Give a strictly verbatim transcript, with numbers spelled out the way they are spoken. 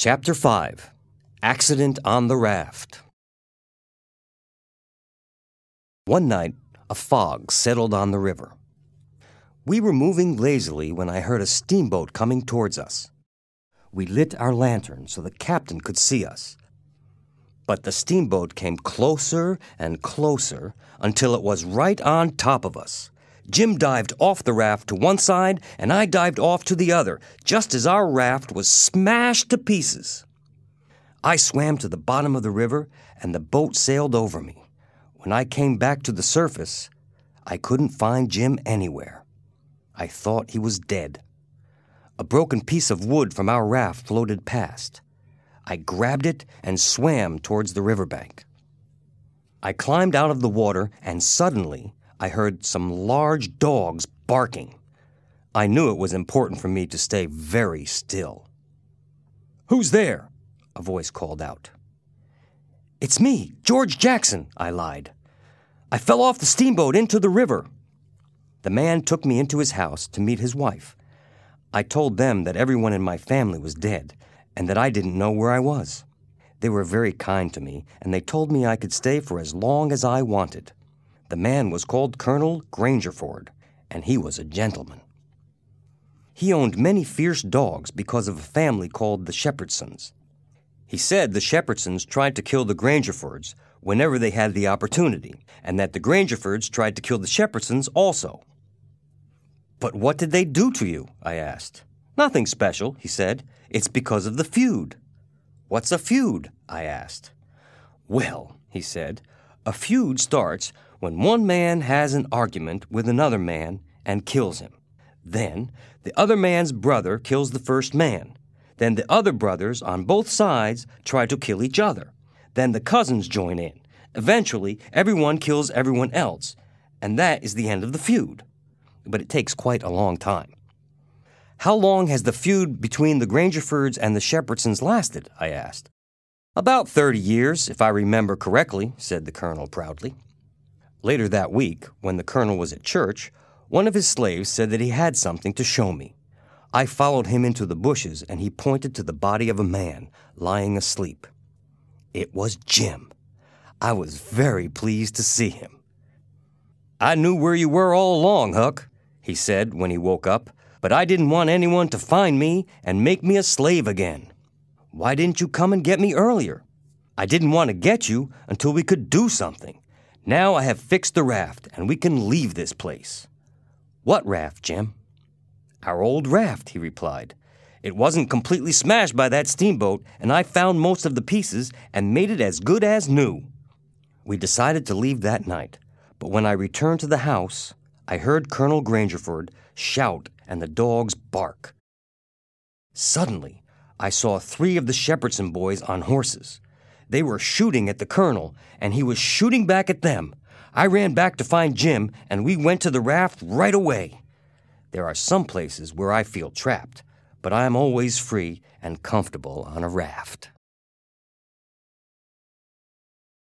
Chapter five. Accident on the Raft. One night, a fog settled on the river. We were moving lazily when I heard a steamboat coming towards us. We lit our lantern so the captain could see us. But the steamboat came closer and closer until it was right on top of us. Jim dived off the raft to one side, and I dived off to the other, just as our raft was smashed to pieces. I swam to the bottom of the river, and the boat sailed over me. When I came back to the surface, I couldn't find Jim anywhere. I thought he was dead. A broken piece of wood from our raft floated past. I grabbed it and swam towards the riverbank. I climbed out of the water, and suddenly I heard some large dogs barking. I knew it was important for me to stay very still. "Who's there?" a voice called out. "It's me, George Jackson," I lied. "I fell off the steamboat into the river." The man took me into his house to meet his wife. I told them that everyone in my family was dead and that I didn't know where I was. They were very kind to me, and they told me I could stay for as long as I wanted. The man was called Colonel Grangerford, and he was a gentleman. He owned many fierce dogs because of a family called the Shepherdsons. He said the Shepherdsons tried to kill the Grangerfords whenever they had the opportunity, and that the Grangerfords tried to kill the Shepherdsons also. "But what did they do to you?" I asked. "Nothing special," he said. "It's because of the feud." "What's a feud?" I asked. "Well," he said, "a feud starts when one man has an argument with another man and kills him. Then the other man's brother kills the first man. Then the other brothers on both sides try to kill each other. Then the cousins join in. Eventually, everyone kills everyone else, and that is the end of the feud. But it takes quite a long time." "How long has the feud between the Grangerfords and the Shepherdsons lasted?" I asked. "About thirty years, if I remember correctly," said the colonel proudly. Later that week, when the colonel was at church, one of his slaves said that he had something to show me. I followed him into the bushes, and he pointed to the body of a man lying asleep. It was Jim. I was very pleased to see him. "I knew where you were all along, Huck," he said when he woke up, "but I didn't want anyone to find me and make me a slave again." "Why didn't you come and get me earlier?" "I didn't want to get you until we could do something. Now I have fixed the raft, and we can leave this place." "What raft, Jim?" "Our old raft," he replied. "It wasn't completely smashed by that steamboat, and I found most of the pieces and made it as good as new." We decided to leave that night, but when I returned to the house, I heard Colonel Grangerford shout and the dogs bark. Suddenly, I saw three of the Shepherdson boys on horses. They were shooting at the colonel, and he was shooting back at them. I ran back to find Jim, and we went to the raft right away. There are some places where I feel trapped, but I am always free and comfortable on a raft.